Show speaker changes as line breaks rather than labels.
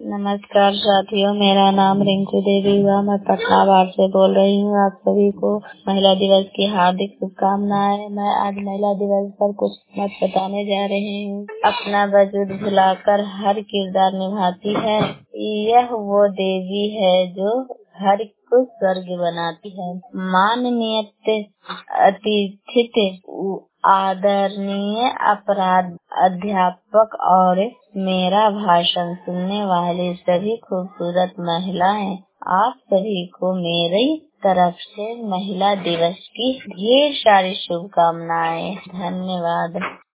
नमस्कार साथियों, मेरा नाम रिंकू देवी हुआ। मैं पटना वार्ड से बोल रही हूँ। आप सभी को महिला दिवस की हार्दिक शुभकामनाएं। मैं आज महिला दिवस पर कुछ मत बताने जा रही हूँ। अपना वजूद भुलाकर हर किरदार निभाती है। यह वो देवी है जो हर को स्वर्ग बनाती है। माननीय अतिथि, आदरणीय अपराध अध्यापक और मेरा भाषण सुनने वाली सभी खूबसूरत महिलाएं, आप सभी को मेरी तरफ से महिला दिवस की ढेर सारी शुभकामनाएं। धन्यवाद।